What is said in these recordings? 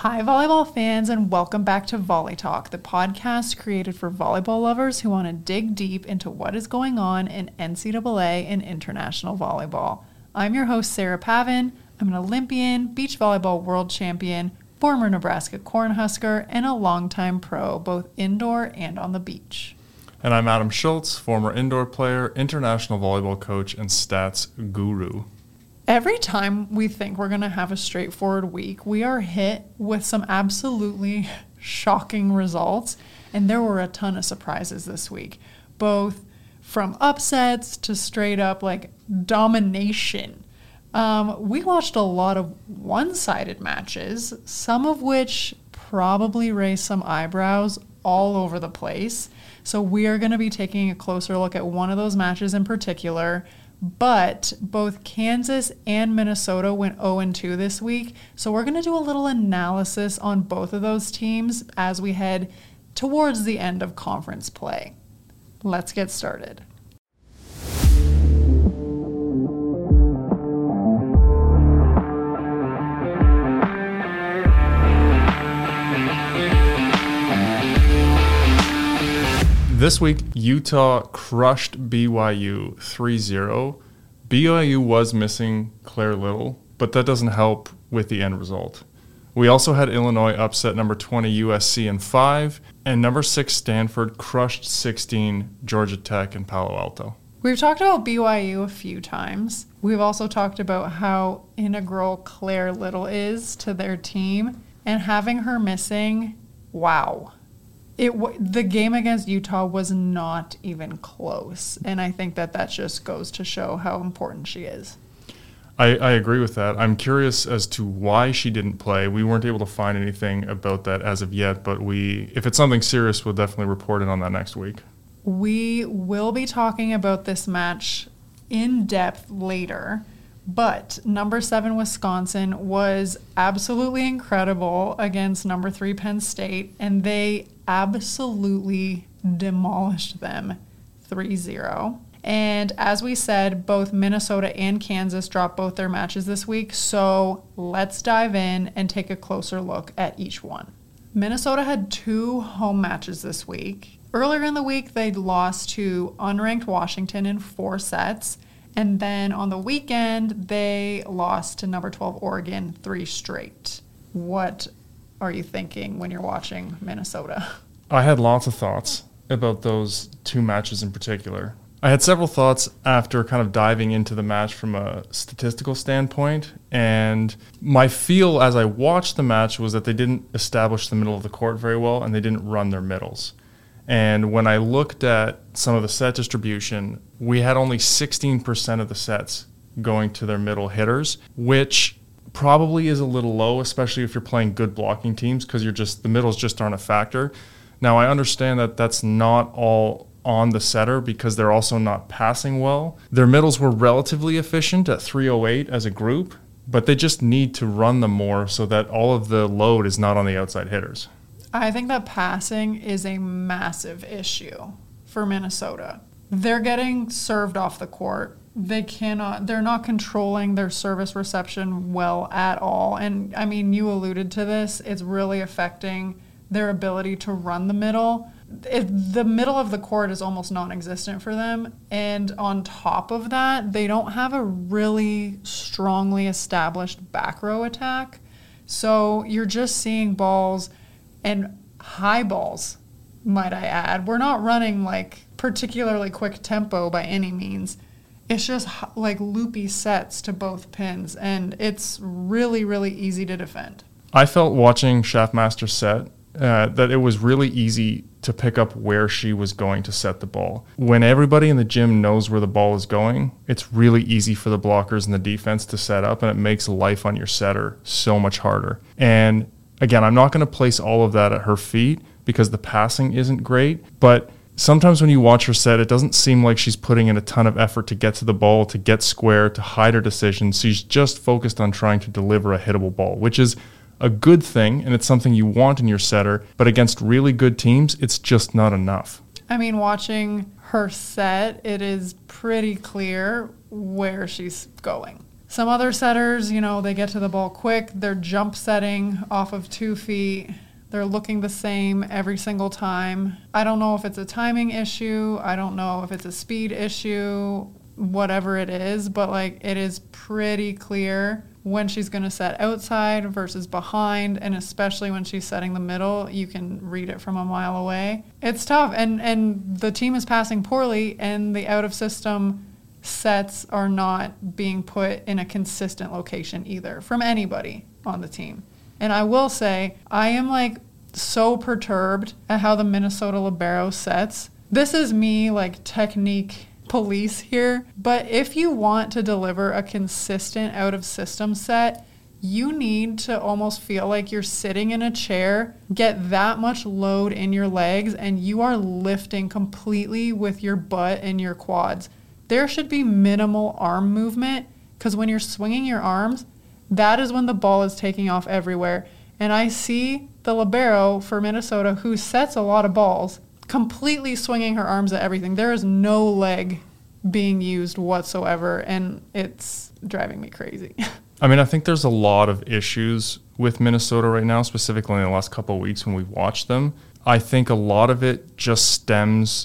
Hi, volleyball fans, and welcome back to Volley Talk, the podcast created for volleyball lovers who want to dig deep into what is going on in NCAA and international volleyball. I'm your host, Sarah Pavin. I'm an Olympian, beach volleyball world champion, former Nebraska Cornhusker, and a longtime pro, both indoor and on the beach. And I'm Adam Schultz, former indoor player, international volleyball coach, and stats guru. Every time we think we're going to have a straightforward week, we are hit with some absolutely shocking results. And there were a ton of surprises this week, both from upsets to straight up domination. We watched a lot of one-sided matches, some of which probably raised some eyebrows all over the place. So we are going to be taking a closer look at one of those matches in particular. But both Kansas and Minnesota went 0-2 this week. So we're going to do a little analysis on both of those teams as we head towards the end of conference play. Let's get started. This week, Utah crushed BYU 3-0. BYU was missing Claire Little, but that doesn't help with the end result. We also had Illinois upset number 20 USC in 5, and number 6 Stanford crushed 16 Georgia Tech in Palo Alto. We've talked about BYU a few times. We've also talked about how integral Claire Little is to their team, and having her missing, wow. The game against Utah was not even close, and I think that just goes to show how important she is. I agree with that. I'm curious as to why she didn't play. We weren't able to find anything about that as of yet, but if it's something serious, we'll definitely report it on that next week. We will be talking about this match in depth later, but number 7 Wisconsin was absolutely incredible against number 3 Penn State, and they absolutely demolished them 3-0. And as we said, both Minnesota and Kansas dropped both their matches this week, so let's dive in and take a closer look at each one. Minnesota had 2 home matches this week. Earlier in the week, they lost to unranked Washington in 4 sets, and then on the weekend, they lost to number 12 Oregon 3 straight. What are you thinking when you're watching Minnesota? I had lots of thoughts about those 2 matches in particular. I had several thoughts after kind of diving into the match from a statistical standpoint, and my feel as I watched the match was that they didn't establish the middle of the court very well, and they didn't run their middles. And when I looked at some of the set distribution, we had only 16% of the sets going to their middle hitters, which probably is a little low, especially if you're playing good blocking teams, because the middles just aren't a factor. Now, I understand that that's not all on the setter because they're also not passing well. Their middles were relatively efficient at 308 as a group, but they just need to run them more so that all of the load is not on the outside hitters. I think that passing is a massive issue for Minnesota. They're getting served off the court. They're not controlling their service reception well at all. And I mean, you alluded to this, it's really affecting their ability to run the middle. The middle of the court is almost non-existent for them. And on top of that, they don't have a really strongly established back row attack. So you're just seeing balls and high balls, might I add. We're not running particularly quick tempo by any means. It's just loopy sets to both pins, and it's really, really easy to defend. I felt watching Schaffmaster set that it was really easy to pick up where she was going to set the ball. When everybody in the gym knows where the ball is going, it's really easy for the blockers and the defense to set up, and it makes life on your setter so much harder. And again, I'm not going to place all of that at her feet because the passing isn't great, but sometimes when you watch her set, it doesn't seem like she's putting in a ton of effort to get to the ball, to get square, to hide her decisions. She's just focused on trying to deliver a hittable ball, which is a good thing, and it's something you want in your setter, but against really good teams, it's just not enough. I mean, watching her set, it is pretty clear where she's going. Some other setters, they get to the ball quick. They're jump setting off of 2 feet. They're looking the same every single time. I don't know if it's a timing issue. I don't know if it's a speed issue, whatever it is, but it is pretty clear when she's going to set outside versus behind, and especially when she's setting the middle, you can read it from a mile away. It's tough, and the team is passing poorly, and the out-of-system sets are not being put in a consistent location either from anybody on the team. And I will say, I am so perturbed at how the Minnesota libero sets. This is me technique police here, but if you want to deliver a consistent out-of-system set, you need to almost feel like you're sitting in a chair, get that much load in your legs, and you are lifting completely with your butt and your quads. There should be minimal arm movement, because when you're swinging your arms, that is when the ball is taking off everywhere. And I see the libero for Minnesota, who sets a lot of balls, completely swinging her arms at everything. There is no leg being used whatsoever, and it's driving me crazy. I mean, I think there's a lot of issues with Minnesota right now, specifically in the last couple of weeks when we've watched them. I think a lot of it just stems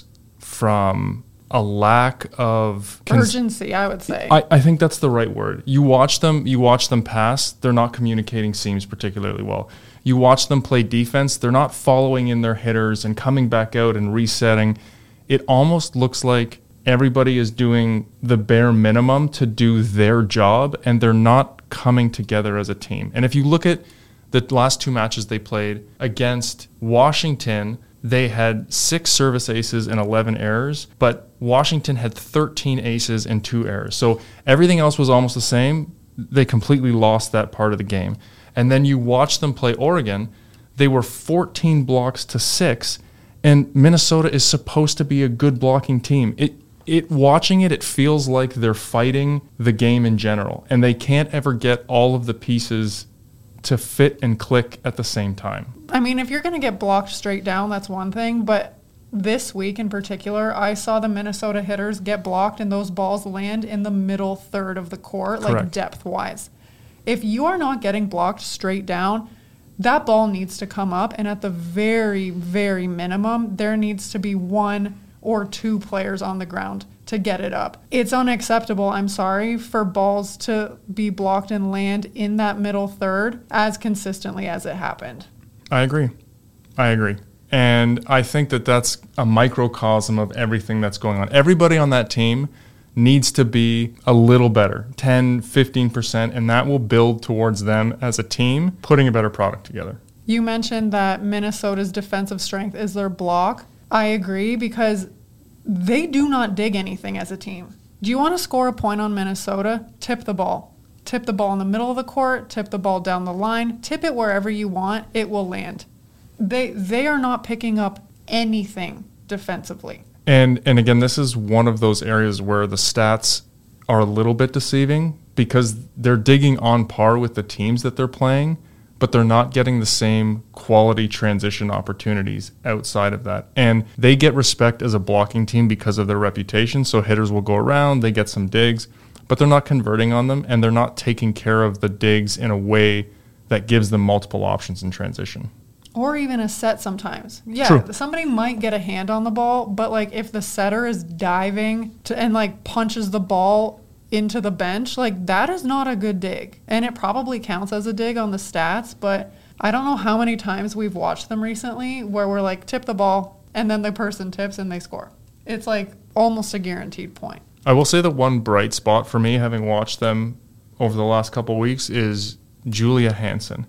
from a lack of urgency, I would say. I think that's the right word. You watch them pass, they're not communicating seams particularly well. You watch them play defense, they're not following in their hitters and coming back out and resetting. It almost looks like everybody is doing the bare minimum to do their job, and they're not coming together as a team. And if you look at the last 2 matches they played against Washington, they had 6 service aces and 11 errors, but Washington had 13 aces and 2 errors. So everything else was almost the same. They completely lost that part of the game. And then you watch them play Oregon. They were 14 blocks to 6, and Minnesota is supposed to be a good blocking team. Watching it feels like they're fighting the game in general, and they can't ever get all of the pieces to fit and click at the same time. I mean, if you're going to get blocked straight down, that's one thing, but this week in particular, I saw the Minnesota hitters get blocked and those balls land in the middle third of the court, Correct. Depth-wise. If you are not getting blocked straight down, that ball needs to come up, and at the very, very minimum, there needs to be 1 or 2 players on the ground to get it up. It's unacceptable, I'm sorry, for balls to be blocked and land in that middle third as consistently as it happened. I agree. And I think that that's a microcosm of everything that's going on. Everybody on that team needs to be a little better, 10, 15%, and that will build towards them as a team putting a better product together. You mentioned that Minnesota's defensive strength is their block. I agree, because they do not dig anything as a team. Do you want to score a point on Minnesota? Tip the ball. Tip the ball in the middle of the court, tip the ball down the line, tip it wherever you want, it will land. They are not picking up anything defensively. And again, this is one of those areas where the stats are a little bit deceiving, because they're digging on par with the teams that they're playing, but they're not getting the same quality transition opportunities outside of that. And they get respect as a blocking team because of their reputation, so hitters will go around, they get some digs, but they're not converting on them, and they're not taking care of the digs in a way that gives them multiple options in transition. Or even a set sometimes. Yeah, True. Somebody might get a hand on the ball, but if the setter is diving and punches the ball into the bench, that is not a good dig. And it probably counts as a dig on the stats, but I don't know how many times we've watched them recently where we're tip the ball, and then the person tips and they score. It's almost a guaranteed point. I will say that one bright spot for me, having watched them over the last couple of weeks, is Julia Hansen.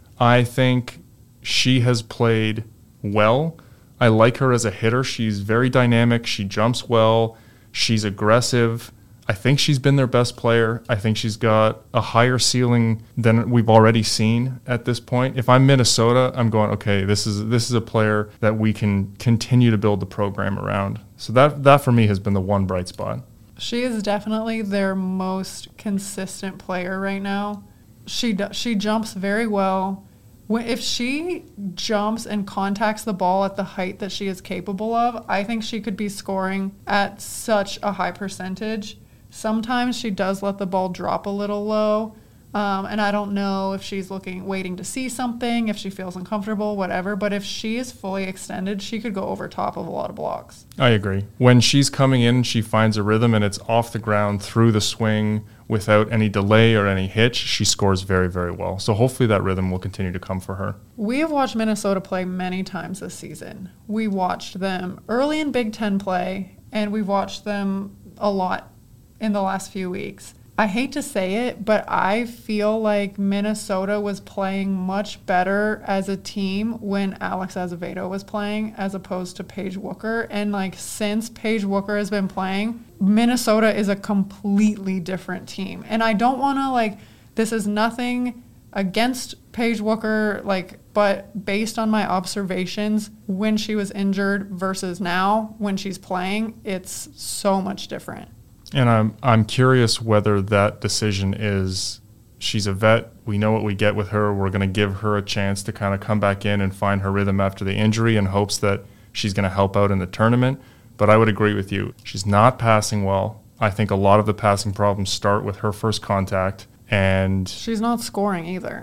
I think she has played well. I like her as a hitter. She's very dynamic. She jumps well. She's aggressive. I think she's been their best player. I think she's got a higher ceiling than we've already seen at this point. If I'm Minnesota, I'm going, okay, this is a player that we can continue to build the program around. So that for me has been the one bright spot. She is definitely their most consistent player right now. She jumps very well. If she jumps and contacts the ball at the height that she is capable of, I think she could be scoring at such a high percentage Sometimes she does let the ball drop a little low. And I don't know if she's waiting to see something, if she feels uncomfortable, whatever. But if she is fully extended, she could go over top of a lot of blocks. I agree. When she's coming in, she finds a rhythm and it's off the ground through the swing without any delay or any hitch. She scores very, very well. So hopefully that rhythm will continue to come for her. We have watched Minnesota play many times this season. We watched them early in Big Ten play, and we've watched them a lot in the last few weeks. I hate to say it, but I feel like Minnesota was playing much better as a team when Alex Azevedo was playing as opposed to Paige Wooker. And like since Paige Wooker has been playing, Minnesota is a completely different team. And I don't want to this is nothing against Paige Wooker, but based on my observations when she was injured versus now when she's playing, it's so much different. And I'm curious whether that decision is she's a vet. We know what we get with her. We're going to give her a chance to kind of come back in and find her rhythm after the injury in hopes that she's going to help out in the tournament. But I would agree with you. She's not passing well. I think a lot of the passing problems start with her first contact. And she's not scoring either.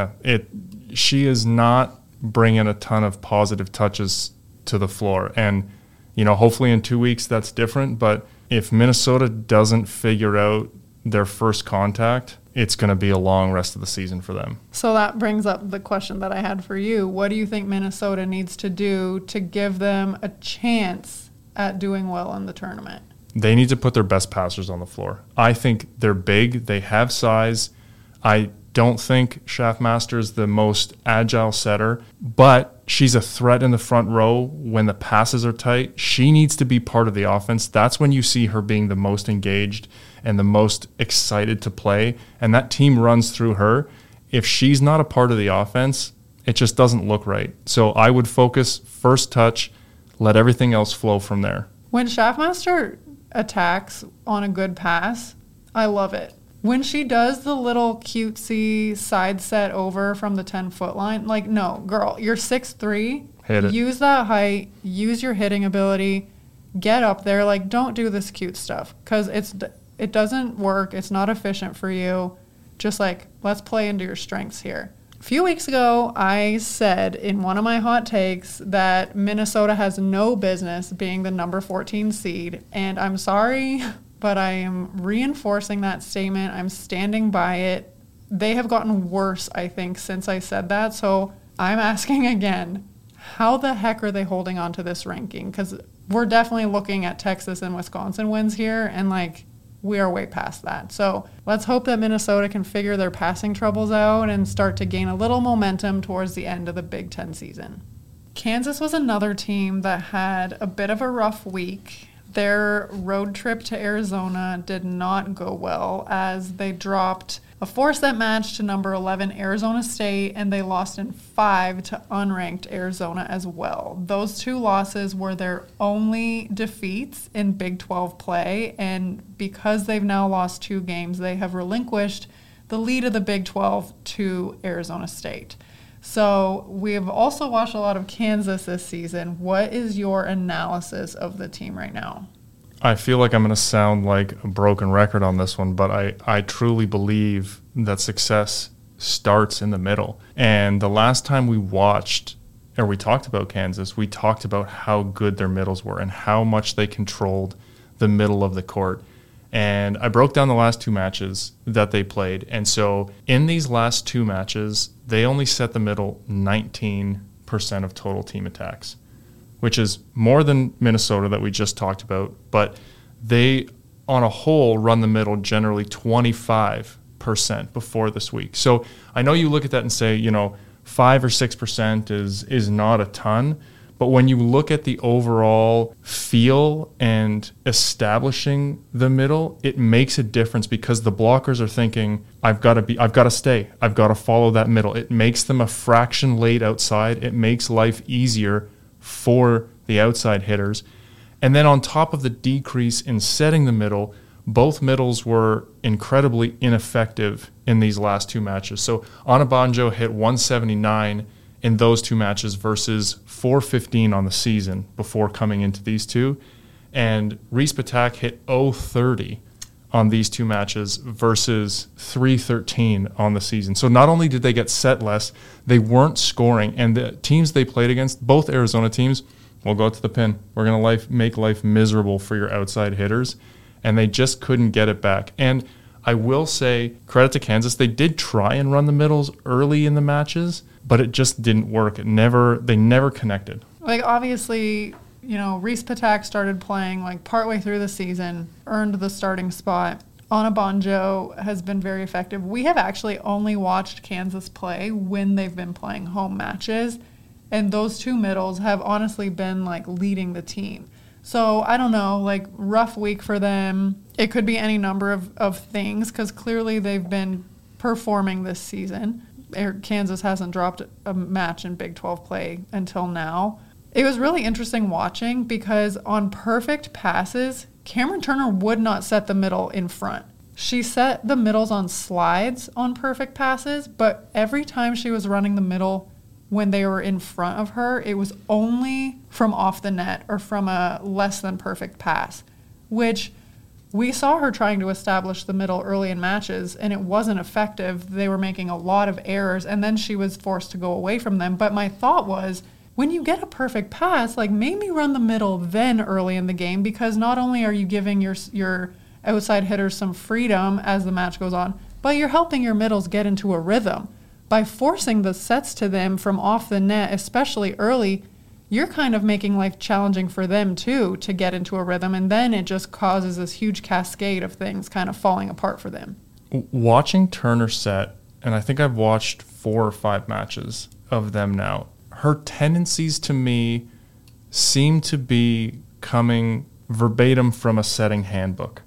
She is not bringing a ton of positive touches to the floor. And, hopefully in 2 weeks that's different. But if Minnesota doesn't figure out their first contact, it's going to be a long rest of the season for them. So that brings up the question that I had for you. What do you think Minnesota needs to do to give them a chance at doing well in the tournament? They need to put their best passers on the floor. I think they're big. They have size. I don't think Schaffmaster's the most agile setter, but she's a threat in the front row when the passes are tight. She needs to be part of the offense. That's when you see her being the most engaged and the most excited to play, and that team runs through her. If she's not a part of the offense, it just doesn't look right. So I would focus first touch, let everything else flow from there. When Schaffmaster attacks on a good pass, I love it. When she does the little cutesy side set over from the 10-foot line, no, girl, you're 6'3". Hit it. Use that height. Use your hitting ability. Get up there. Don't do this cute stuff because it doesn't work. It's not efficient for you. Just let's play into your strengths here. A few weeks ago, I said in one of my hot takes that Minnesota has no business being the number 14 seed, and I'm sorry, but I am reinforcing that statement. I'm standing by it. They have gotten worse, I think, since I said that. So I'm asking again, how the heck are they holding on to this ranking? Because we're definitely looking at Texas and Wisconsin wins here, and we are way past that. So let's hope that Minnesota can figure their passing troubles out and start to gain a little momentum towards the end of the Big Ten season. Kansas was another team that had a bit of a rough week. Their road trip to Arizona did not go well as they dropped a 4-set match to number 11 Arizona State, and they lost in 5 to unranked Arizona as well. Those two losses were their only defeats in Big 12 play, and because they've now lost 2 games, they have relinquished the lead of the Big 12 to Arizona State. So we have also watched a lot of Kansas this season. What is your analysis of the team right now? I feel like I'm going to sound like a broken record on this one, but I truly believe that success starts in the middle. And the last time we talked about Kansas, we talked about how good their middles were and how much they controlled the middle of the court. And I broke down the last 2 matches that they played. And so in these last 2 matches, they only set the middle 19% of total team attacks, which is more than Minnesota that we just talked about. But they, on a whole, run the middle generally 25% before this week. So I know you look at that and say, 5 or 6% is not a ton. But when you look at the overall feel and establishing the middle, it makes a difference because the blockers are thinking, I've got to stay. I've got to follow that middle. It makes them a fraction late outside. It makes life easier for the outside hitters. And then on top of the decrease in setting the middle, both middles were incredibly ineffective in these last 2 matches. So Anabanjo hit 179 in those 2 matches versus 415 on the season before coming into these 2. And Reese Patak hit 030 on these two matches versus 313 on the season. So not only did they get set less, they weren't scoring. And the teams they played against, both Arizona teams, will go to the pin. We're going to make life miserable for your outside hitters. And they just couldn't get it back. And I will say, credit to Kansas, they did try and run the middles early in the matches, but it just didn't work. They never connected. Like, obviously, Reese Patak started playing like partway through the season, earned the starting spot. Anabanjo has been very effective. We have actually only watched Kansas play when they've been playing home matches, and those two middles have honestly been like leading the team. So I don't know, like, rough week for them. It could be any number of things because clearly they've been performing this season. Kansas hasn't dropped a match in Big 12 play until now. It was really interesting watching because on perfect passes, Cameron Turner would not set the middle in front. She set the middles on slides on perfect passes, but every time she was running the middle when they were in front of her, it was only from off the net or from a less than perfect pass, which we saw her trying to establish the middle early in matches, and it wasn't effective. They were making a lot of errors, and then she was forced to go away from them. But my thought was, when you get a perfect pass, like, maybe run the middle then early in the game, because not only are you giving your outside hitters some freedom as the match goes on, but you're helping your middles get into a rhythm. By forcing the sets to them from off the net, especially early, you're kind of making life challenging for them too to get into a rhythm, and then it just causes this huge cascade of things kind of falling apart for them. Watching Turner set, and I think I've watched 4 or 5 matches of them now, her tendencies to me seem to be coming verbatim from a setting handbook.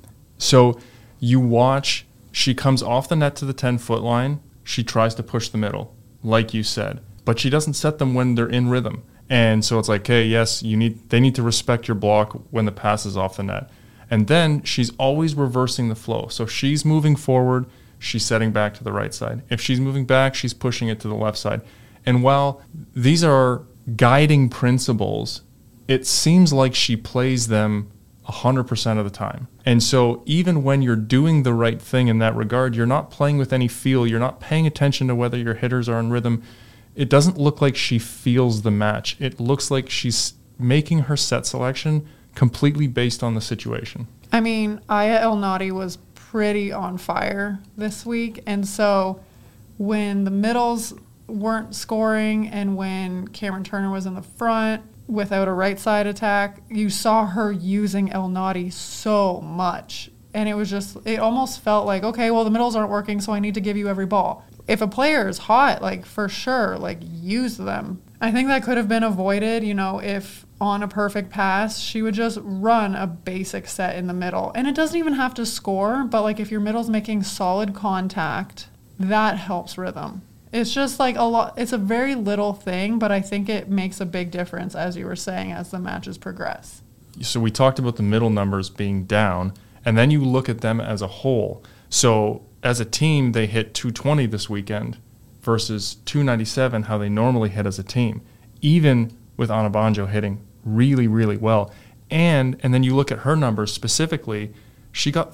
So you watch, she comes off the net to the 10-foot line, she tries to push the middle, like you said, but she doesn't set them when they're in rhythm. And so it's like, okay, yes, they need to respect your block when the pass is off the net. And then she's always reversing the flow. So she's moving forward, she's setting back to the right side. If she's moving back, she's pushing it to the left side. And while these are guiding principles, it seems like she plays them 100% of the time. And so even when you're doing the right thing in that regard, you're not playing with any feel. You're not paying attention to whether your hitters are in rhythm. It doesn't look like she feels the match. It looks like she's making her set selection completely based on the situation. I mean, Aya Elnady was pretty on fire this week. And so when the middles weren't scoring and when Cameron Turner was in the front without a right side attack, you saw her using Elnady so much. And it almost felt like, okay, well, the middles aren't working, so I need to give you every ball. If a player is hot, like, for sure, like, use them. I think that could have been avoided, if on a perfect pass, she would just run a basic set in the middle. And it doesn't even have to score, but, like, if your middle's making solid contact, that helps rhythm. It's just like it's a very little thing, but I think it makes a big difference, as you were saying, as the matches progress. So we talked about the middle numbers being down, and then you look at them as a whole. So as a team, they hit 220 this weekend versus 297, how they normally hit as a team, even with Anabanjo hitting really, really well. And then you look at her numbers specifically, she got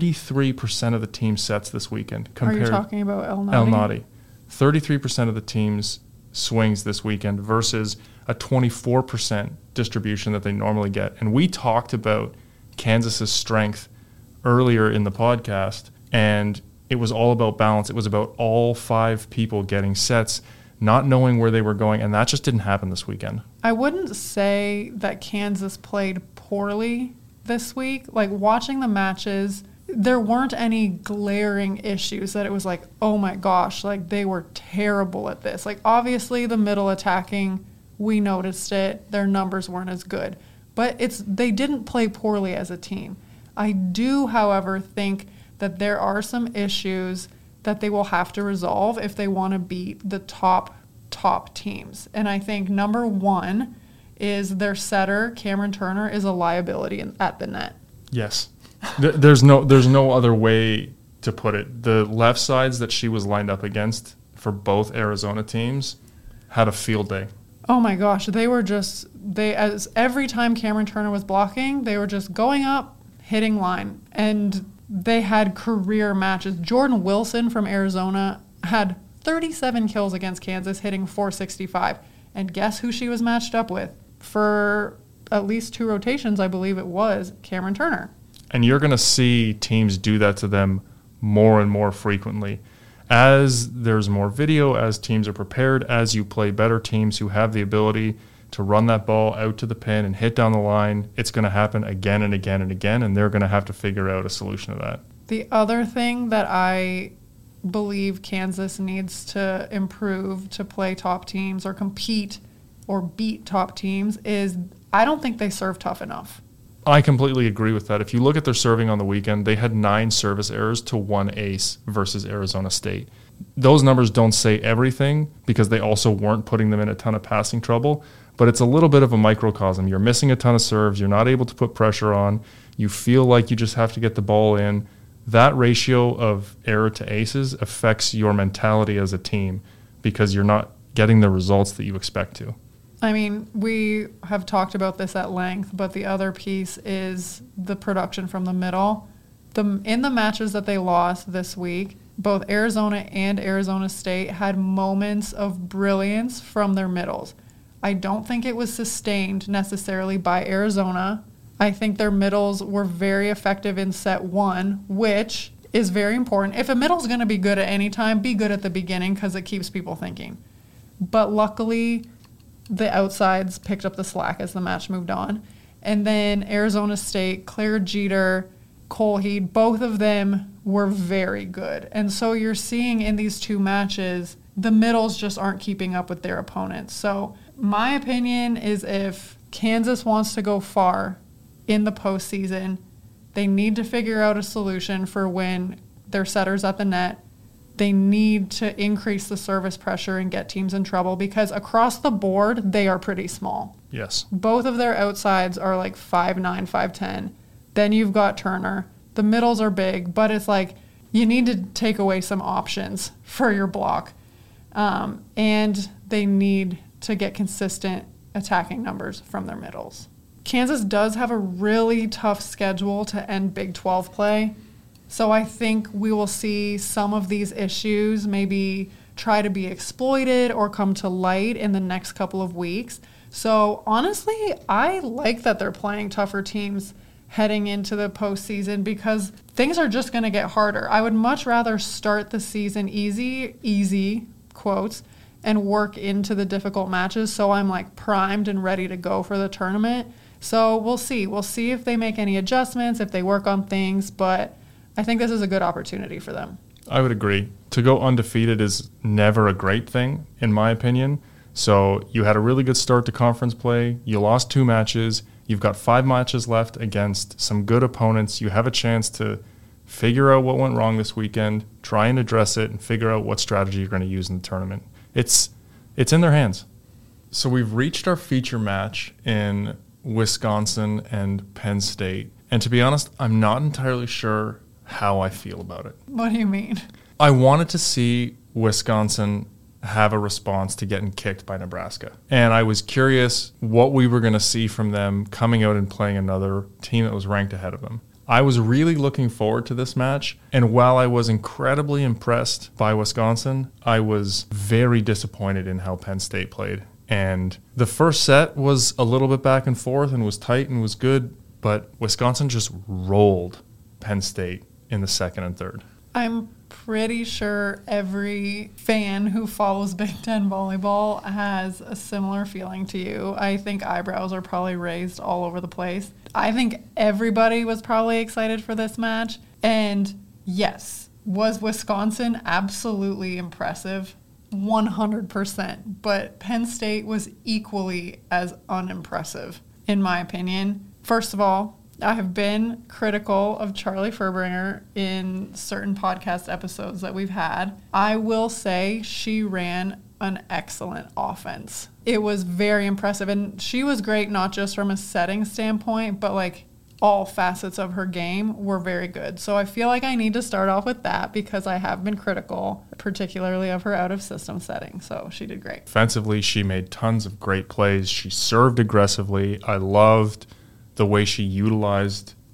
33% of the team sets this weekend. Are you talking about Elnady? Elnady. 33% of the team's swings this weekend versus a 24% distribution that they normally get. And we talked about Kansas's strength earlier in the podcast, and it was all about balance. It was about all 5 people getting sets, not knowing where they were going, and that just didn't happen this weekend. I wouldn't say that Kansas played poorly this week. Like, watching the matches, there weren't any glaring issues that it was like, oh my gosh, like, they were terrible at this. Like, obviously the middle attacking, we noticed it. Their numbers weren't as good. But they didn't play poorly as a team. I do, however, think that there are some issues that they will have to resolve if they want to beat the top teams. And I think number 1 is their setter, Cameron Turner, is a liability at the net. Yes. There's no other way to put it. The left sides that she was lined up against for both Arizona teams had a field day. Oh my gosh, as every time Cameron Turner was blocking, they were just going up, hitting line. And They had career matches. Jordan Wilson from Arizona had 37 kills against Kansas, hitting .465. And guess who she was matched up with? For at least 2 rotations, I believe it was, Cameron Turner. And you're going to see teams do that to them more and more frequently. As there's more video, as teams are prepared, as you play better teams who have the ability to run that ball out to the pin and hit down the line, it's going to happen again and again and again, and they're going to have to figure out a solution to that. The other thing that I believe Kansas needs to improve to play top teams or compete or beat top teams is I don't think they serve tough enough. I completely agree with that. If you look at their serving on the weekend, they had 9 service errors to 1 ace versus Arizona State. Those numbers don't say everything because they also weren't putting them in a ton of passing trouble, but it's a little bit of a microcosm. You're missing a ton of serves. You're not able to put pressure on. You feel like you just have to get the ball in. That ratio of error to aces affects your mentality as a team because you're not getting the results that you expect to. I mean, we have talked about this at length, but the other piece is the production from the middle. In the matches that they lost this week, both Arizona and Arizona State had moments of brilliance from their middles. I don't think it was sustained necessarily by Arizona. I think their middles were very effective in set 1, which is very important. If a middle's going to be good at any time, be good at the beginning because it keeps people thinking. But luckily, the outsides picked up the slack as the match moved on. And then Arizona State, Claire Jeter, Cole Heed, both of them were very good. And so you're seeing in these 2 matches, the middles just aren't keeping up with their opponents. So my opinion is if Kansas wants to go far in the postseason, they need to figure out a solution for when their setter's at the net. They need to increase the service pressure and get teams in trouble because across the board, they are pretty small. Yes. Both of their outsides are like 5'9", 5'10". Then you've got Turner. The middles are big, but it's like you need to take away some options for your block. And they need to get consistent attacking numbers from their middles. Kansas does have a really tough schedule to end Big 12 play. So I think we will see some of these issues maybe try to be exploited or come to light in the next couple of weeks. So honestly, I like that they're playing tougher teams heading into the postseason because things are just going to get harder. I would much rather start the season easy, quotes, and work into the difficult matches so I'm like primed and ready to go for the tournament. So we'll see. We'll see if they make any adjustments, if they work on things, but I think this is a good opportunity for them. I would agree. To go undefeated is never a great thing, in my opinion. So you had a really good start to conference play. You lost 2 matches. You've got 5 matches left against some good opponents. You have a chance to figure out what went wrong this weekend, try and address it, and figure out what strategy you're going to use in the tournament. It's in their hands. So we've reached our feature match in Wisconsin and Penn State. And to be honest, I'm not entirely sure how I feel about it. What do you mean? I wanted to see Wisconsin have a response to getting kicked by Nebraska. And I was curious what we were going to see from them coming out and playing another team that was ranked ahead of them. I was really looking forward to this match. And while I was incredibly impressed by Wisconsin, I was very disappointed in how Penn State played. And the first set was a little bit back and forth and was tight and was good, but Wisconsin just rolled Penn State in the second and third. I'm pretty sure every fan who follows Big Ten volleyball has a similar feeling to you. I think eyebrows are probably raised all over the place. I think everybody was probably excited for this match. And yes, was Wisconsin absolutely impressive? 100%. But Penn State was equally as unimpressive, in my opinion. First of all, I have been critical of Charlie Furbringer in certain podcast episodes that we've had. I will say she ran an excellent offense. It was very impressive, and she was great not just from a setting standpoint, but like all facets of her game were very good. So I feel like I need to start off with that because I have been critical, particularly of her out-of-system setting. So she did great. Offensively, she made tons of great plays. She served aggressively. I loved the way she utilized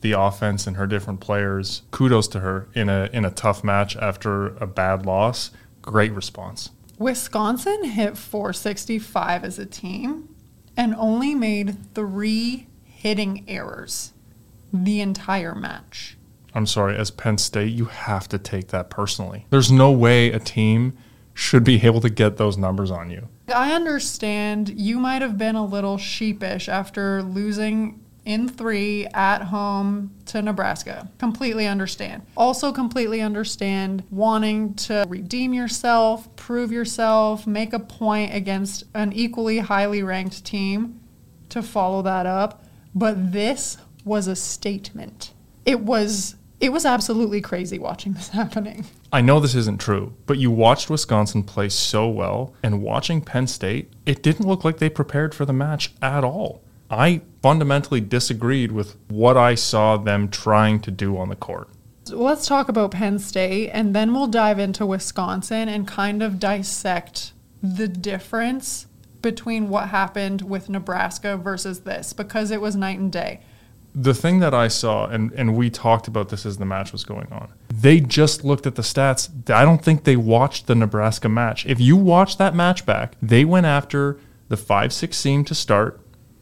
the offense and her different players. Kudos to her in a tough match after a bad loss. Great response. Wisconsin hit .465 as a team and only made 3 hitting errors the entire match. I'm sorry, as Penn State, you have to take that personally. There's no way a team should be able to get those numbers on you. I understand you might have been a little sheepish after losing in 3 at home to Nebraska. Completely understand. Also completely understand wanting to redeem yourself, prove yourself, make a point against an equally highly ranked team to follow that up. But this was a statement. It was absolutely crazy watching this happening. I know this isn't true, but you watched Wisconsin play so well, and watching Penn State, it didn't look like they prepared for the match at all. I fundamentally disagreed with what I saw them trying to do on the court. Let's talk about Penn State, and then we'll dive into Wisconsin and kind of dissect the difference between what happened with Nebraska versus this, because it was night and day. The thing that I saw, and we talked about this as the match was going on, they just looked at the stats. I don't think they watched the Nebraska match. If you watch that match back, they went after the 5-6 seam to start.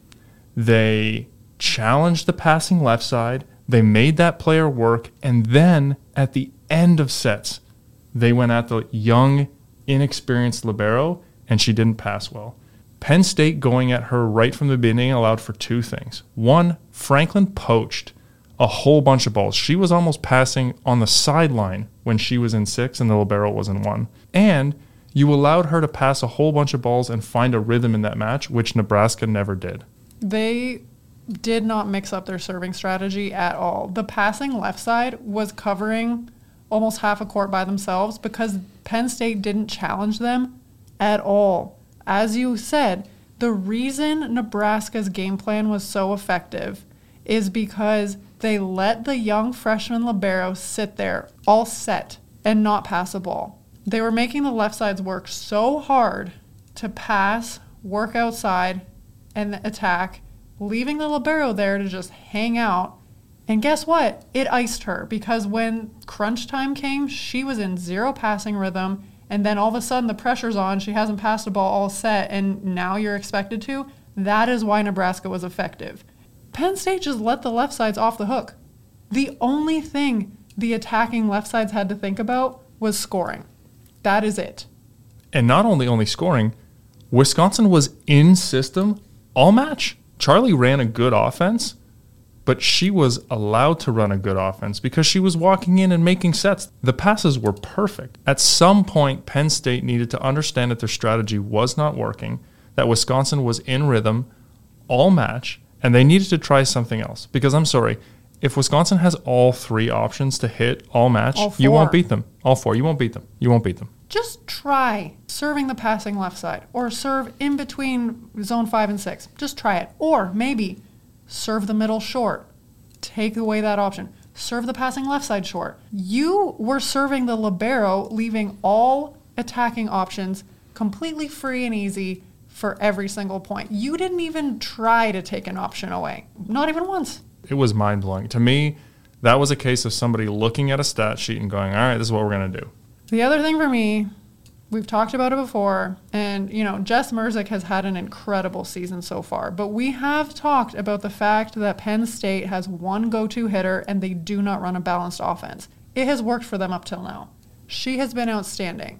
They challenged the passing left side. They made that player work. And then at the end of sets, they went at the young, inexperienced libero, and she didn't pass well. Penn State going at her right from the beginning allowed for 2 things. One, Franklin poached a whole bunch of balls. She was almost passing on the sideline when she was in 6 and the libero was in 1. And you allowed her to pass a whole bunch of balls and find a rhythm in that match, which Nebraska never did. They did not mix up their serving strategy at all. The passing left side was covering almost half a court by themselves because Penn State didn't challenge them at all. As you said, the reason Nebraska's game plan was so effective is because they let the young freshman libero sit there all set and not pass a ball. They were making the left sides work so hard to pass, work outside, and attack, leaving the libero there to just hang out. And guess what? It iced her because when crunch time came, she was in 0 passing rhythm. And then all of a sudden the pressure's on, she hasn't passed a ball all set, and now you're expected to. That is why Nebraska was effective. Penn State just let the left sides off the hook. The only thing the attacking left sides had to think about was scoring. That is it. And not only scoring, Wisconsin was in system all match. Charlie ran a good offense, but she was allowed to run a good offense because she was walking in and making sets. The passes were perfect. At some point, Penn State needed to understand that their strategy was not working, that Wisconsin was in rhythm all match, and they needed to try something else. Because I'm sorry, if Wisconsin has all 3 options to hit all match, you won't beat them. All 4, you won't beat them. You won't beat them. Just try serving the passing left side or serve in between zone 5 and 6. Just try it. Or maybe serve the middle short. Take away that option. Serve the passing left side short. You were serving the libero, leaving all attacking options completely free and easy for every single point. You didn't even try to take an option away. Not even once. It was mind-blowing. To me, that was a case of somebody looking at a stat sheet and going, all right, this is what we're going to do. The other thing for me, we've talked about it before, and, Jess Merzik has had an incredible season so far, but we have talked about the fact that Penn State has one go-to hitter and they do not run a balanced offense. It has worked for them up till now. She has been outstanding.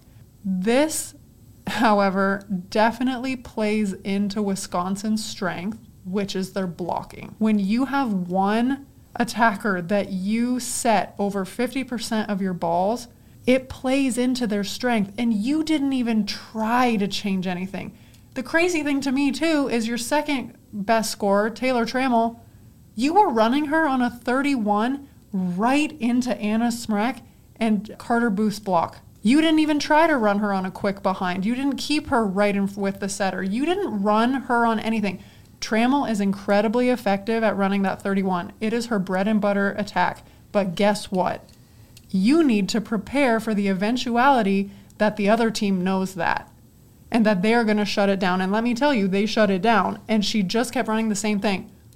This, however, definitely plays into Wisconsin's strength, which is their blocking. When you have one attacker that you set over 50% of your balls, it plays into their strength, and you didn't even try to change anything. The crazy thing to me, too, is your second best scorer, Taylor Trammell, you were running her on a 31 right into Anna Smrek and Carter Booth's block. You didn't even try to run her on a quick behind. You didn't keep her right in with the setter. You didn't run her on anything. Trammell is incredibly effective at running that 31. It is her bread and butter attack. But guess what? You need to prepare for the eventuality that the other team knows that and that they're going to shut it down. And let me tell you, they shut it down. And she just kept running the same thing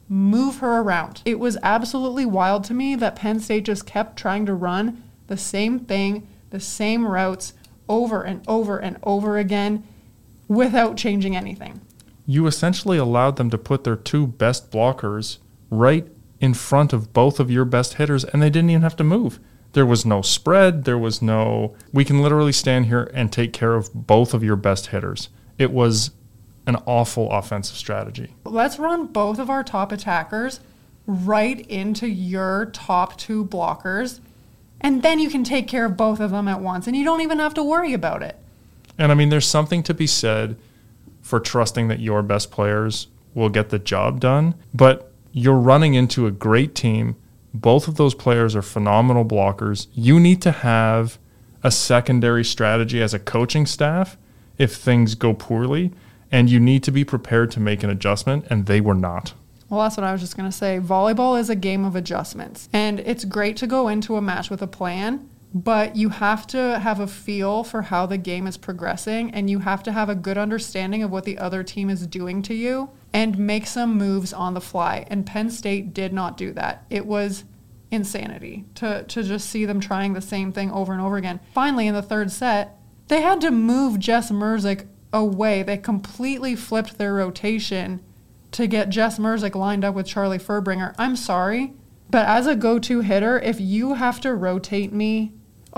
move her around. It was absolutely wild to me that Penn State just kept trying to run the same thing, the same routes over and over and over again without changing anything. You essentially allowed them to put their two best blockers right in front of both of your best hitters, and they didn't even have to move. There was no spread. There was no, we can literally stand here and take care of both of your best hitters. It was an awful offensive strategy. Let's run both of our top attackers right into your top two blockers, and then you can take care of both of them at once, and you don't even have to worry about it. And I mean, there's something to be said for trusting that your best players will get the job done, but you're running into a great team. Both of those players are phenomenal blockers. You need to have a secondary strategy as a coaching staff if things go poorly, and you need to be prepared to make an adjustment, and they were not. Well, that's what I was just going to say. Volleyball is a game of adjustments, and it's great to go into a match with a plan, but you have to have a feel for how the game is progressing, and you have to have a good understanding of what the other team is doing to you and make some moves on the fly. And Penn State did not do that. It was insanity to just see them trying the same thing over and over again. Finally, in the third set, they had to move Jess Merzik away. They completely flipped their rotation to get Jess Merzik lined up with Charlie Furbringer. I'm sorry, but as a go-to hitter, if you have to rotate me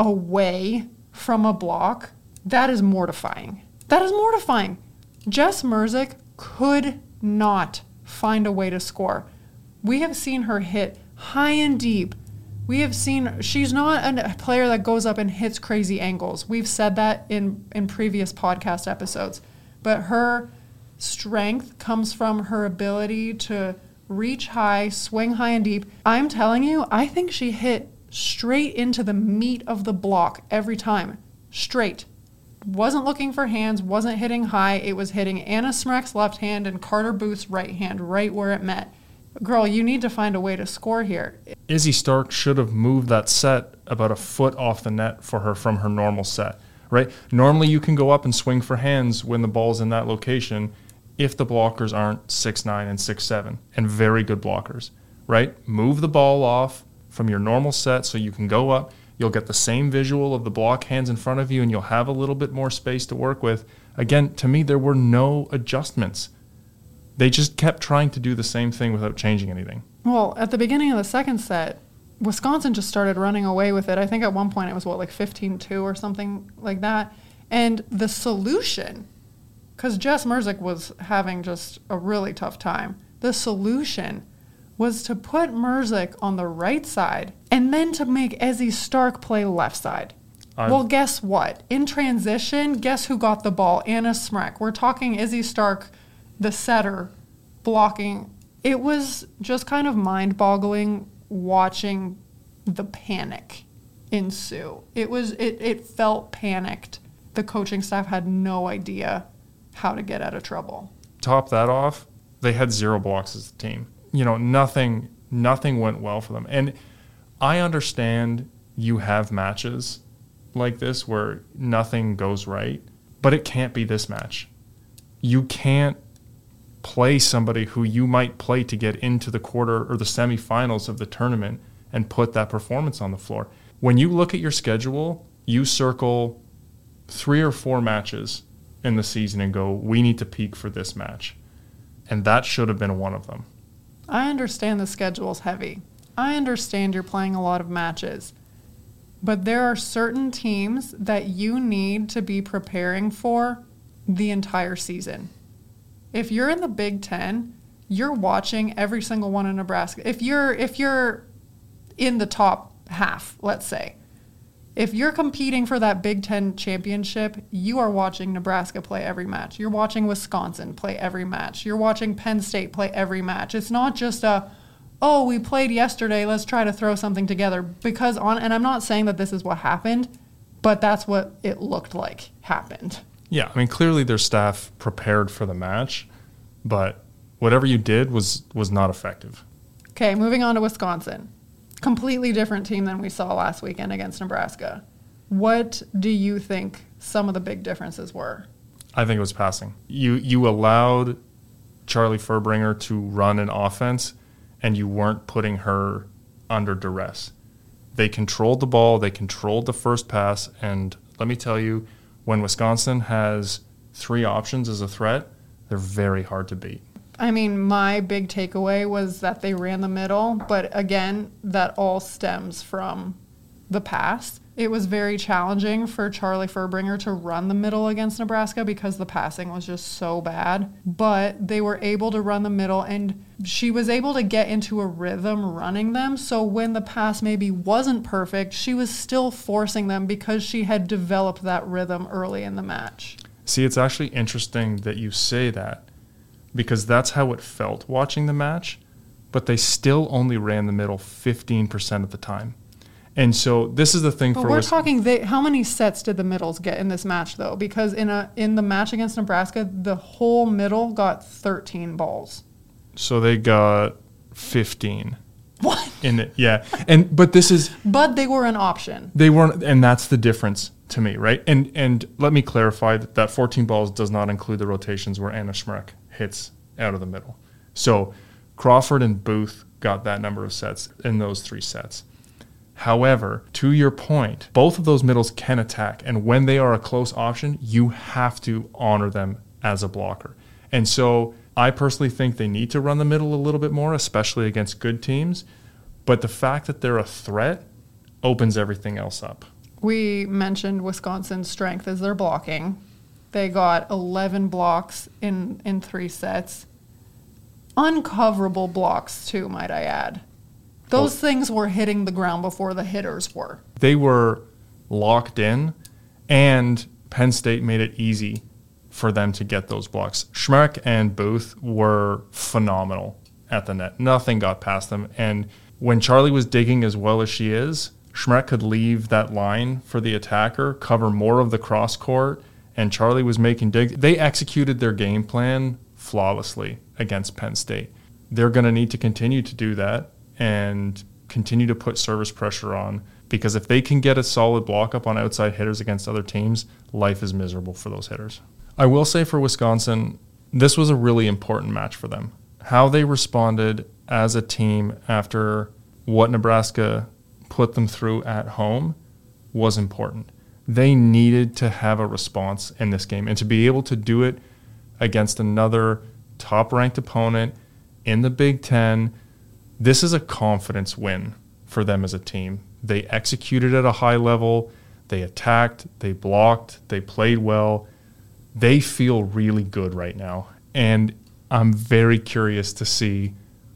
away from a block, that is mortifying. That is mortifying. Jess Merzik could not find a way to score. We have seen her hit high and deep. We have seen she's not a player that goes up and hits crazy angles. We've said that in previous podcast episodes. But her strength comes from her ability to reach high, swing high and deep. I'm telling you, I think she hit straight into the meat of the block every time. Straight. Wasn't looking for hands, wasn't hitting high. It was hitting Anna Smrek's left hand and Carter Booth's right hand, right where it met. Girl, you need to find a way to score here. Izzy Stark should have moved that set about a foot off the net for her from her normal set, right? Normally you can go up and swing for hands when the ball's in that location if the blockers aren't 6'9" and 6'7", and very good blockers, right? Move the ball off from your normal set so you can go up. You'll get the same visual of the block hands in front of you, and you'll have a little bit more space to work with. Again, to me, there were no adjustments. They just kept trying to do the same thing without changing anything. Well, at the beginning of the second set, Wisconsin just started running away with it. I think at one point it was, 15-2 or something like that. And the solution, because Jess Merzik was having just a really tough time, the solution was to put Merzik on the right side and then to make Izzy Stark play left side. Well, guess what? In transition, guess who got the ball? Anna Smrek. We're talking Izzy Stark, the setter, blocking. It was just kind of mind-boggling watching the panic ensue. It felt panicked. The coaching staff had no idea how to get out of trouble. Top that off, they had 0 blocks as a team. Nothing went well for them. And I understand you have matches like this where nothing goes right, but it can't be this match. You can't play somebody who you might play to get into the quarter or the semifinals of the tournament and put that performance on the floor. When you look at your schedule, you circle 3 or 4 matches in the season and go, we need to peak for this match. And that should have been one of them. I understand the schedule's heavy. I understand you're playing a lot of matches. But there are certain teams that you need to be preparing for the entire season. If you're in the Big Ten, you're watching every single one in Nebraska. If you're in the top half, let's say, if you're competing for that Big Ten championship, you are watching Nebraska play every match. You're watching Wisconsin play every match. You're watching Penn State play every match. It's not just we played yesterday, let's try to throw something together. And I'm not saying that this is what happened, but that's what it looked like happened. Yeah, clearly their staff prepared for the match, but whatever you did was not effective. Okay, moving on to Wisconsin. Completely different team than we saw last weekend against Nebraska. What do you think some of the big differences were? I think it was passing. You allowed Charlie Furbringer to run an offense and you weren't putting her under duress. They controlled the ball, they controlled the first pass, and let me tell you, when Wisconsin has 3 options as a threat, they're very hard to beat. I mean, my big takeaway was that they ran the middle, but again, that all stems from the pass. It was very challenging for Charlie Furbringer to run the middle against Nebraska because the passing was just so bad. But they were able to run the middle, and she was able to get into a rhythm running them. So when the pass maybe wasn't perfect, she was still forcing them because she had developed that rhythm early in the match. See, it's actually interesting that you say that, because that's how it felt watching the match, but they still only ran the middle 15% of the time. And so this is the thing but for we're talking, how many sets did the middles get in this match, though? Because in the match against Nebraska, the whole middle got 13 balls. So they got 15. What? Yeah. But they were an option. They weren't, and that's the difference to me, right? And let me clarify that 14 balls does not include the rotations where Anna Schmerck hits out of the middle. So Crawford and Booth got that number of sets in those 3 sets. However, to your point, both of those middles can attack, and when they are a close option, you have to honor them as a blocker. And so I personally think they need to run the middle a little bit more, especially against good teams. But the fact that they're a threat opens everything else up. We mentioned Wisconsin's strength is their blocking. They got 11 blocks in 3 sets. Uncoverable blocks, too, might I add. Those things were hitting the ground before the hitters were. They were locked in, and Penn State made it easy for them to get those blocks. Schmerck and Booth were phenomenal at the net. Nothing got past them. And when Charlie was digging as well as she is, Schmerck could leave that line for the attacker, cover more of the cross court, and Charlie was making digs. They executed their game plan flawlessly against Penn State. They're going to need to continue to do that and continue to put service pressure on, because if they can get a solid block up on outside hitters against other teams, life is miserable for those hitters. I will say for Wisconsin, this was a really important match for them. How they responded as a team after what Nebraska put them through at home was important. They needed to have a response in this game, and to be able to do it against another top-ranked opponent in the Big Ten, this is a confidence win for them as a team. They executed at a high level. They attacked. They blocked. They played well. They feel really good right now. And I'm very curious to see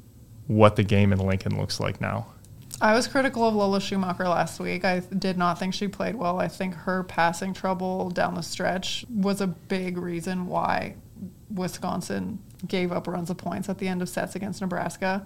what the game in Lincoln looks like now. I was critical of Lola Schumacher last week. I did not think she played well. I think her passing trouble down the stretch was a big reason why Wisconsin gave up runs of points at the end of sets against Nebraska.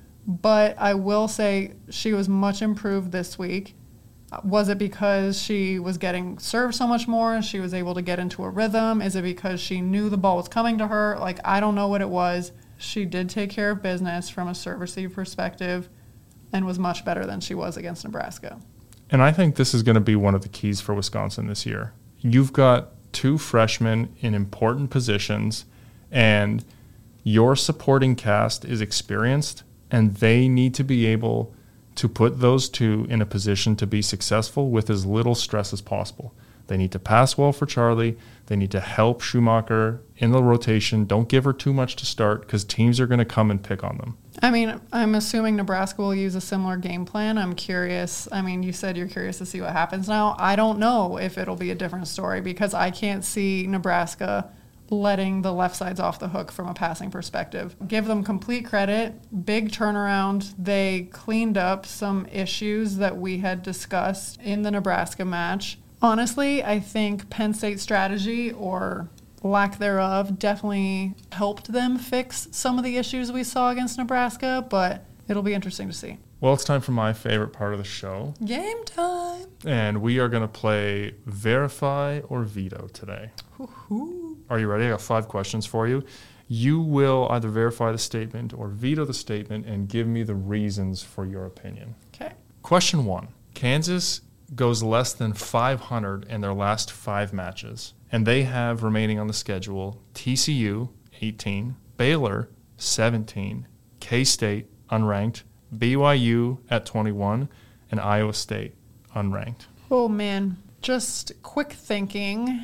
But I will say she was much improved this week. Was it because she was getting served so much more and she was able to get into a rhythm? Is it because she knew the ball was coming to her? I don't know what it was. She did take care of business from a serve-receive perspective and was much better than she was against Nebraska. And I think this is going to be one of the keys for Wisconsin this year. You've got 2 freshmen in important positions, and your supporting cast is experienced, and they need to be able to put those 2 in a position to be successful with as little stress as possible. They need to pass well for Charlie. They need to help Schumacher in the rotation. Don't give her too much to start, because teams are going to come and pick on them. I mean, I'm assuming Nebraska will use a similar game plan. I'm curious. I mean, you said you're curious to see what happens now. I don't know if it'll be a different story, because I can't see Nebraska letting the left sides off the hook from a passing perspective. Give them complete credit. Big turnaround. They cleaned up some issues that we had discussed in the Nebraska match. Honestly, I think Penn State's strategy, or lack thereof, definitely helped them fix some of the issues we saw against Nebraska, but it'll be interesting to see. Well, it's time for my favorite part of the show. Game time! And we are going to play Verify or Veto today. Woo-hoo. Are you ready? I got 5 questions for you. You will either verify the statement or veto the statement and give me the reasons for your opinion. Okay. Question 1. Kansas goes less than 500 in their last 5 matches, and they have remaining on the schedule TCU, 18, Baylor, 17, K-State, unranked, BYU at 21, and Iowa State unranked. Oh, man. Just quick thinking.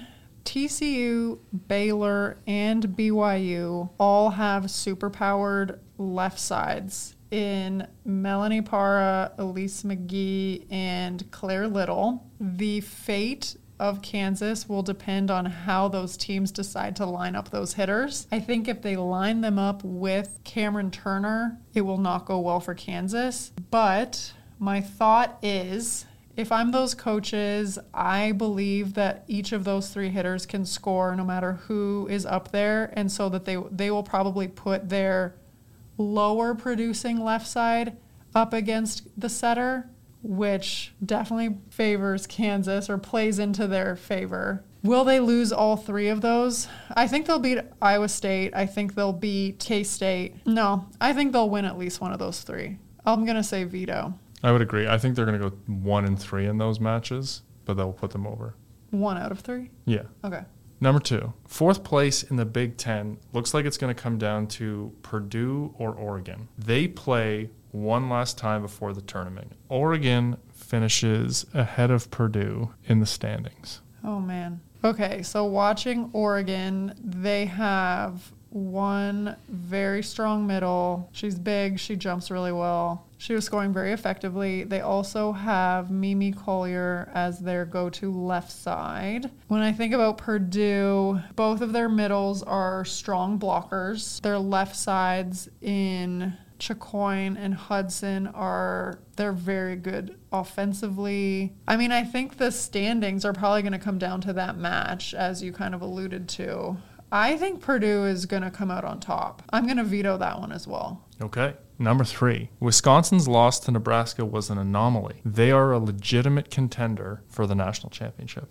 TCU, Baylor, and BYU all have superpowered left sides in Melanie Parra, Elise McGee, and Claire Little. The fate of Kansas will depend on how those teams decide to line up those hitters. I think if they line them up with Cameron Turner, it will not go well for Kansas. But my thought is, if I'm those coaches, I believe that each of those three hitters can score no matter who is up there, and so that they will probably put their lower producing left side up against the setter, which definitely favors Kansas or plays into their favor. Will they lose all three of those? I think they'll beat Iowa State. I think they'll beat K-State. No, I think they'll win at least one of those three. I'm going to say veto. I would agree. I think they're going to go 1-3 in those matches, but they'll put them over. 1 out of 3? Yeah. Okay. Number 2, fourth place in the Big Ten. Looks like it's going to come down to Purdue or Oregon. They play one last time before the tournament. Oregon finishes ahead of Purdue in the standings. Oh, man. Okay, so watching Oregon, they have one very strong middle. She's big. She jumps really well. She was scoring very effectively. They also have Mimi Collier as their go-to left side. When I think about Purdue, both of their middles are strong blockers. Their left sides in Chicoine and Hudson they're very good offensively. I mean, I think the standings are probably going to come down to that match, as you kind of alluded to. I think Purdue is going to come out on top. I'm going to veto that one as well. Okay. Number 3, Wisconsin's loss to Nebraska was an anomaly. They are a legitimate contender for the national championship.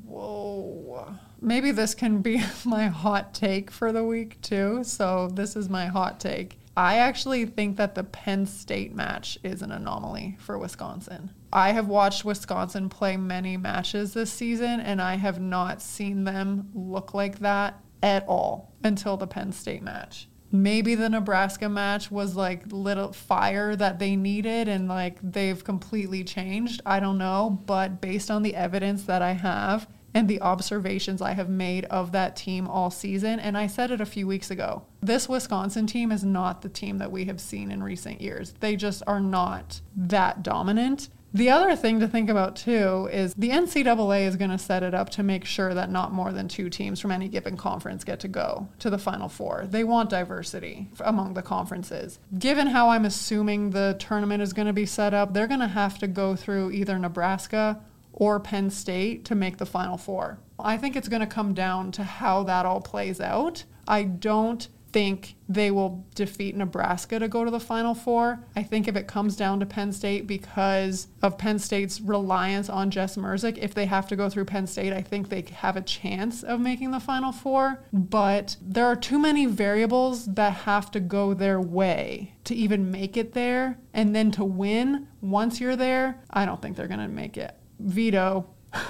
Whoa. Maybe this can be my hot take for the week too. So this is my hot take. I actually think that the Penn State match is an anomaly for Wisconsin. I have watched Wisconsin play many matches this season, and I have not seen them look like that at all until the Penn State match. Maybe the Nebraska match was like little fire that they needed and like they've completely changed. I don't know, but based on the evidence that I have and the observations I have made of that team all season, and I said it a few weeks ago, this Wisconsin team is not the team that we have seen in recent years. They just are not that dominant. The other thing to think about, too, is the NCAA is going to set it up to make sure that not more than 2 teams from any given conference get to go to the Final Four. They want diversity among the conferences. Given how I'm assuming the tournament is going to be set up, they're going to have to go through either Nebraska or Penn State to make the Final Four. I think it's going to come down to how that all plays out. I don't think they will defeat Nebraska to go to the Final Four. I think if it comes down to Penn State because of Penn State's reliance on Jess Merzick, if they have to go through Penn State, I think they have a chance of making the Final Four. But there are too many variables that have to go their way to even make it there. And then to win once you're there, I don't think they're going to make it. Veto.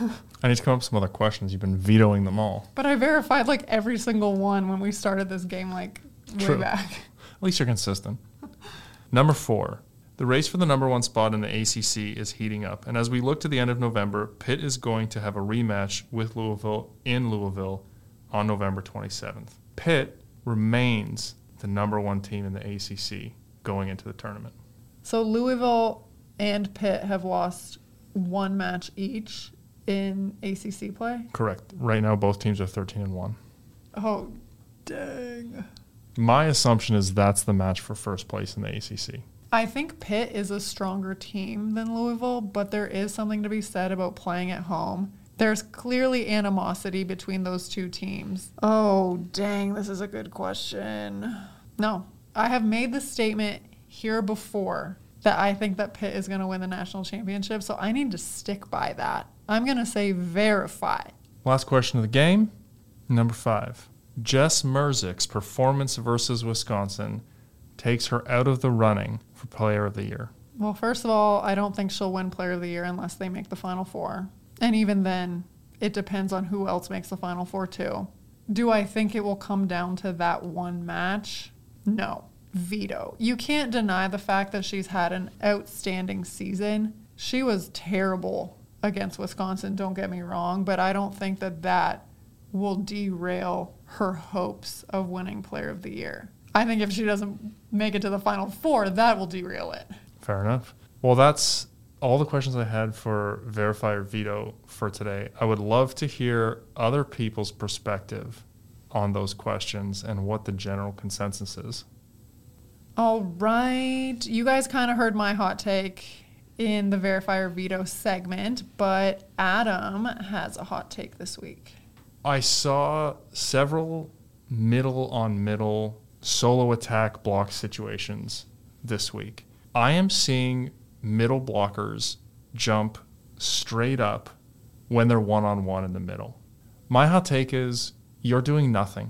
I need to come up with some other questions. You've been vetoing them all. But I verified like every single one when we started this game like way back. At least you're consistent. Number 4, the race for the number 1 spot in the ACC is heating up. And as we look to the end of November, Pitt is going to have a rematch with Louisville in Louisville on November 27th. Pitt remains the number 1 team in the ACC going into the tournament. So Louisville and Pitt have lost 1 match each in ACC play? Correct. Right now, both teams are 13-1. Oh, dang. My assumption is that's the match for first place in the ACC. I think Pitt is a stronger team than Louisville, but there is something to be said about playing at home. There's clearly animosity between those 2 teams. Oh, dang, this is a good question. No, I have made the statement here before that I think that Pitt is going to win the national championship, so I need to stick by that. I'm going to say verify. Last question of the game, number 5. Jess Merzick's performance versus Wisconsin takes her out of the running for Player of the Year. Well, first of all, I don't think she'll win Player of the Year unless they make the Final Four. And even then, it depends on who else makes the Final Four, too. Do I think it will come down to that one match? No. Vito. You can't deny the fact that she's had an outstanding season. She was terrible against Wisconsin, don't get me wrong, but I don't think that will derail her hopes of winning Player of the Year. I think if she doesn't make it to the Final Four, that will derail it. Fair enough. Well, that's all the questions I had for Verify or Veto for today. I would love to hear other people's perspective on those questions and what the general consensus is. All right. You guys kind of heard my hot take in the Verify or Veto segment, but Adam has a hot take this week. I saw several middle-on-middle solo attack block situations this week. I am seeing middle blockers jump straight up when they're one-on-one in the middle. My hot take is you're doing nothing.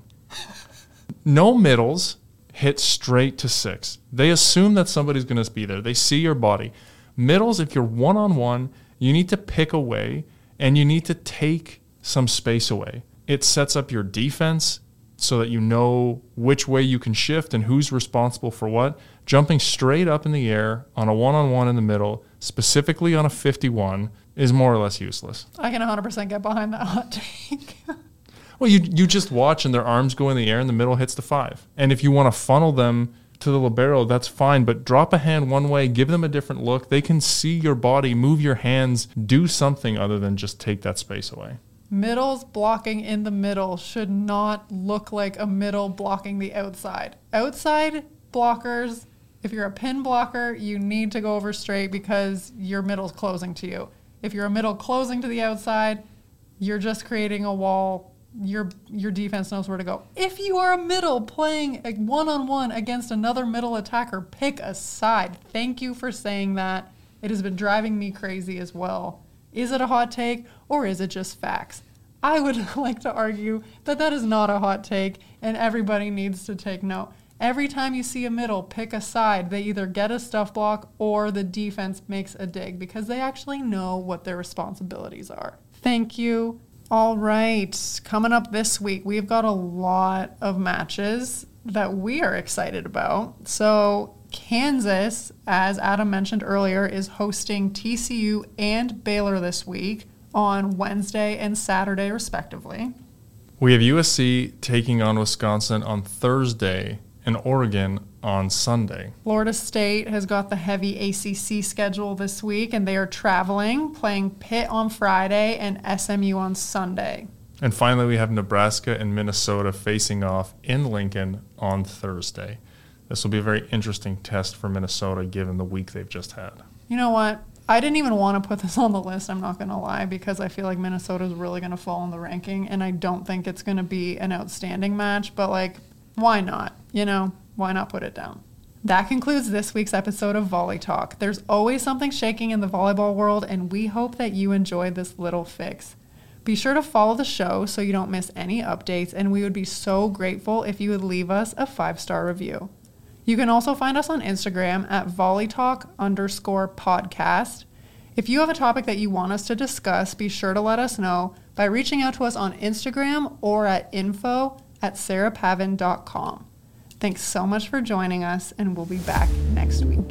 No middles hit straight to 6. They assume that somebody's going to be there. They see your body. Middles, if you're one-on-one, you need to pick away and you need to take some space away. It sets up your defense so that you know which way you can shift and who's responsible for what. Jumping straight up in the air on a one-on-one in the middle, specifically on a 51, is more or less useless. I can 100% get behind that hot take. Well, you just watch and their arms go in the air and the middle hits the 5. And if you want to funnel them to the libero, that's fine, but drop a hand one way, give them a different look. They can see your body, move your hands, do something other than just take that space away. Middles blocking in the middle should not look like a middle blocking the outside. Outside blockers, if you're a pin blocker, you need to go over straight because your middle's closing to you. If you're a middle closing to the outside, you're just creating a wall. Your defense knows where to go. If you are a middle playing a one-on-one against another middle attacker, pick a side. Thank you for saying that. It has been driving me crazy as well. Is it a hot take or is it just facts? I would like to argue that is not a hot take and everybody needs to take note. Every time you see a middle, pick a side. They either get a stuff block or the defense makes a dig because they actually know what their responsibilities are. Thank you. All right, coming up this week, we've got a lot of matches that we are excited about. So Kansas, as Adam mentioned earlier, is hosting TCU and Baylor this week on Wednesday and Saturday, respectively. We have USC taking on Wisconsin on Thursday and Oregon on Sunday. Florida State has got the heavy ACC schedule this week, and they are traveling, playing Pitt on Friday and SMU on Sunday. And finally, we have Nebraska and Minnesota facing off in Lincoln on Thursday. This will be a very interesting test for Minnesota given the week they've just had. You know what? I didn't even want to put this on the list, I'm not going to lie, because I feel like Minnesota is really going to fall in the ranking, and I don't think it's going to be an outstanding match, but why not? Why not put it down? That concludes this week's episode of Volley Talk. There's always something shaking in the volleyball world, and we hope that you enjoyed this little fix. Be sure to follow the show so you don't miss any updates, and we would be so grateful if you would leave us a 5-star review. You can also find us on Instagram at volleytalk_podcast. If you have a topic that you want us to discuss, be sure to let us know by reaching out to us on Instagram or at info@sarahpavin.com. Thanks so much for joining us, and we'll be back next week.